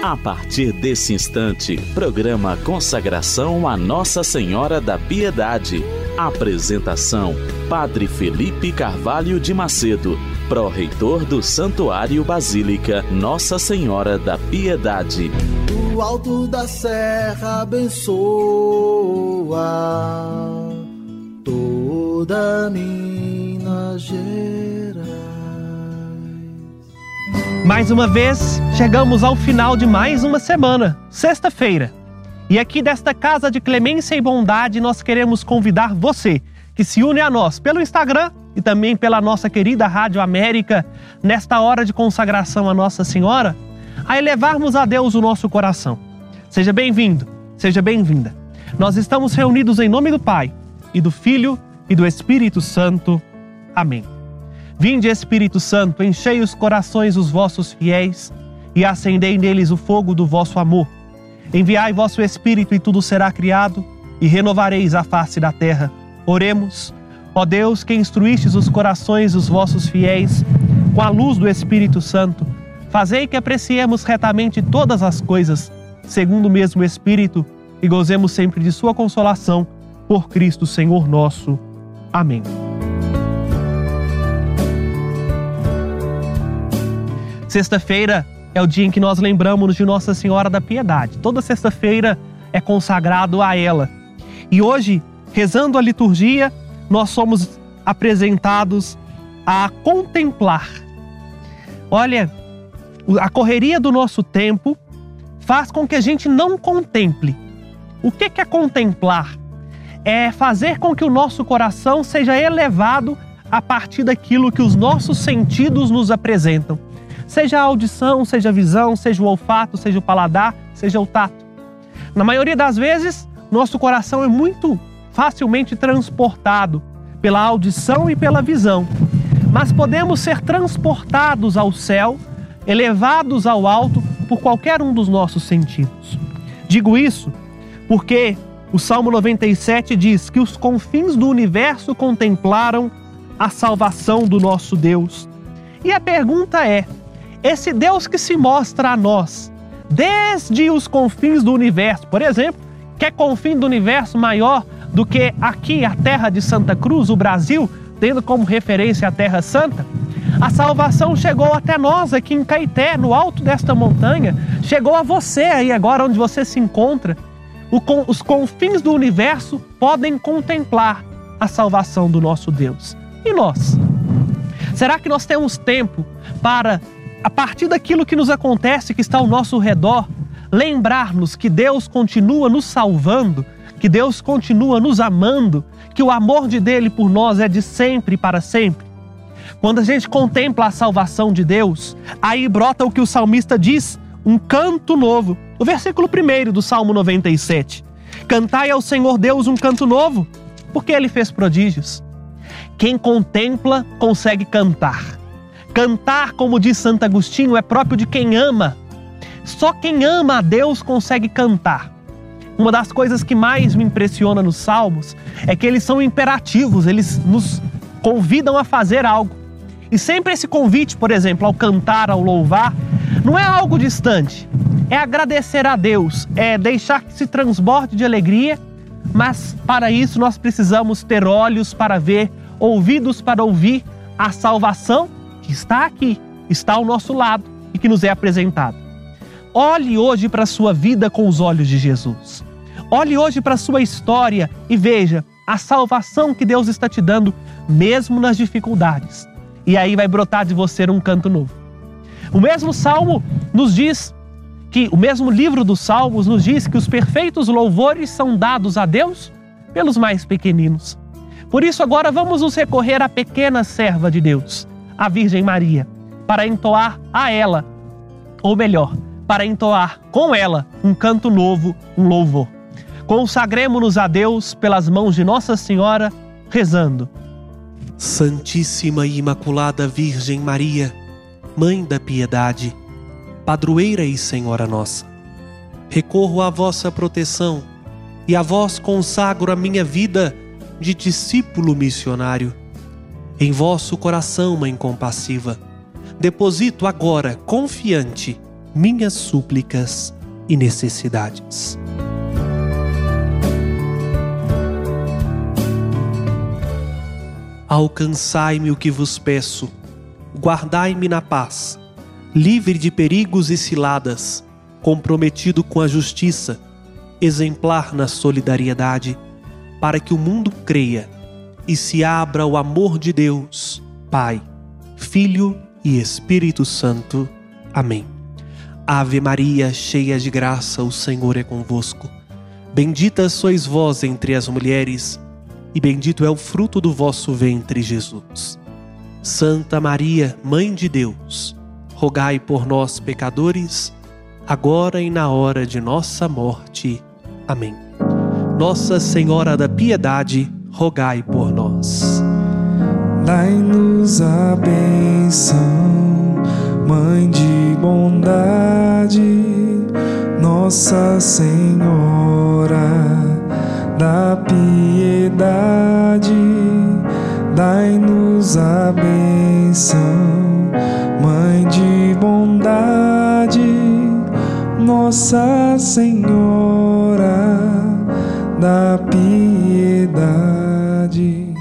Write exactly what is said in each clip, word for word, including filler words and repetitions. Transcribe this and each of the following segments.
A partir desse instante, programa Consagração a Nossa Senhora da Piedade. Apresentação: Padre Felipe Carvalho de Macedo, pró-reitor do Santuário Basílica Nossa Senhora da Piedade. Do alto da serra abençoa toda Minas Gerais. Mais uma vez, chegamos ao final de mais uma semana, sexta-feira. E aqui desta Casa de Clemência e Bondade, nós queremos convidar você, que se une a nós pelo Instagram e também pela nossa querida Rádio América, nesta hora de consagração a Nossa Senhora, a elevarmos a Deus o nosso coração. Seja bem-vindo, seja bem-vinda. Nós estamos reunidos em nome do Pai, e do Filho, e do Espírito Santo. Amém. Vinde, Espírito Santo, enchei os corações dos vossos fiéis e acendei neles o fogo do vosso amor. Enviai vosso Espírito e tudo será criado e renovareis a face da terra. Oremos. Ó Deus, que instruístes os corações dos vossos fiéis com a luz do Espírito Santo, fazei que apreciemos retamente todas as coisas, segundo o mesmo Espírito, e gozemos sempre de sua consolação, por Cristo Senhor nosso. Amém. Sexta-feira é o dia em que nós lembramos de Nossa Senhora da Piedade. Toda sexta-feira é consagrado a ela. E hoje, rezando a liturgia, nós somos apresentados a contemplar. Olha, a correria do nosso tempo faz com que a gente não contemple. O que é contemplar? É fazer com que o nosso coração seja elevado a partir daquilo que os nossos sentidos nos apresentam. Seja a audição, seja a visão, seja o olfato, seja o paladar, seja o tato. Na maioria das vezes, nosso coração é muito facilmente transportado pela audição e pela visão. Mas podemos ser transportados ao céu, elevados ao alto, por qualquer um dos nossos sentidos. Digo isso porque o Salmo noventa e sete diz que os confins do universo contemplaram a salvação do nosso Deus. E a pergunta é: esse Deus que se mostra a nós, desde os confins do universo, por exemplo, que é confim do universo maior do que aqui a terra de Santa Cruz, o Brasil, tendo como referência a Terra Santa, a salvação chegou até nós aqui em Caeté, no alto desta montanha, chegou a você aí agora onde você se encontra. O, os confins do universo podem contemplar a salvação do nosso Deus. E nós? Será que nós temos tempo para, a partir daquilo que nos acontece, que está ao nosso redor, lembrar-nos que Deus continua nos salvando, que Deus continua nos amando, que o amor de dele por nós é de sempre e para sempre? Quando a gente contempla a salvação de Deus, aí brota o que o salmista diz, um canto novo. O versículo primeiro do Salmo noventa e sete. Cantai ao Senhor Deus um canto novo, porque Ele fez prodígios. Quem contempla consegue cantar. Cantar, como diz Santo Agostinho, é próprio de quem ama. Só quem ama a Deus consegue cantar. Uma das coisas que mais me impressiona nos Salmos é que eles são imperativos, eles nos convidam a fazer algo. E sempre esse convite, por exemplo, ao cantar, ao louvar, não é algo distante. É agradecer a Deus, é deixar que se transborde de alegria, mas para isso nós precisamos ter olhos para ver, ouvidos para ouvir a salvação que está aqui, está ao nosso lado e que nos é apresentada. Olhe hoje para a sua vida com os olhos de Jesus. Olhe hoje para a sua história e veja a salvação que Deus está te dando, mesmo nas dificuldades. E aí vai brotar de você um canto novo. O mesmo Salmo nos diz que, o mesmo livro dos Salmos nos diz que os perfeitos louvores são dados a Deus pelos mais pequeninos. Por isso agora vamos nos recorrer à pequena serva de Deus, a Virgem Maria, para entoar a ela, ou melhor, para entoar com ela um canto novo, um louvor. Consagremo-nos a Deus pelas mãos de Nossa Senhora, rezando. Santíssima e Imaculada Virgem Maria, Mãe da Piedade, Padroeira e Senhora nossa, recorro à vossa proteção e a vós consagro a minha vida de discípulo missionário. Em vosso coração, Mãe compassiva, deposito agora, confiante, minhas súplicas e necessidades. Alcançai-me o que vos peço, guardai-me na paz, livre de perigos e ciladas, comprometido com a justiça, exemplar na solidariedade, para que o mundo creia e se abra ao amor de Deus, Pai, Filho e Espírito Santo. Amém. Ave Maria, cheia de graça, o Senhor é convosco. Bendita sois vós entre as mulheres, e bendito é o fruto do vosso ventre, Jesus. Santa Maria, Mãe de Deus, rogai por nós, pecadores, agora e na hora de nossa morte. Amém. Nossa Senhora da Piedade, rogai por nós. Dai-nos a bênção, Mãe de bondade, Nossa Senhora da piedade. Dai-nos a bênção, Mãe de bondade, Nossa Senhora da piedade.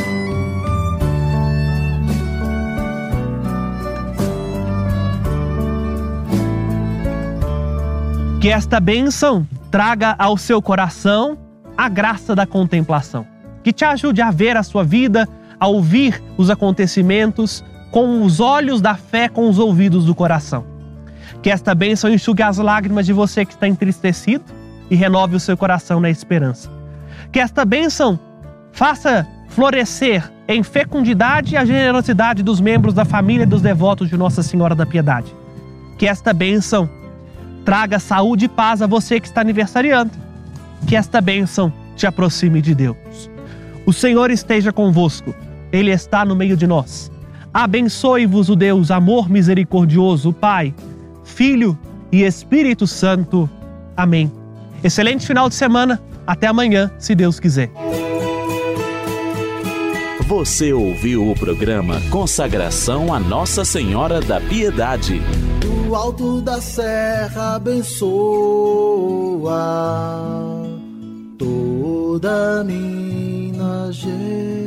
Que esta bênção traga ao seu coração a graça da contemplação, que te ajude a ver a sua vida, a ouvir os acontecimentos com os olhos da fé, com os ouvidos do coração. Que esta bênção enxugue as lágrimas de você que está entristecido e renove o seu coração na esperança. Que esta bênção faça florescer em fecundidade a generosidade dos membros da família e dos devotos de Nossa Senhora da Piedade. Que esta bênção traga saúde e paz a você que está aniversariando. Que esta bênção te aproxime de Deus. O Senhor esteja convosco. Ele está no meio de nós. Abençoe-vos o Deus, amor misericordioso, o Pai, Filho e Espírito Santo. Amém. Excelente final de semana. Até amanhã, se Deus quiser. Você ouviu o programa Consagração a Nossa Senhora da Piedade. Do alto da serra abençoa toda Minas Gerais.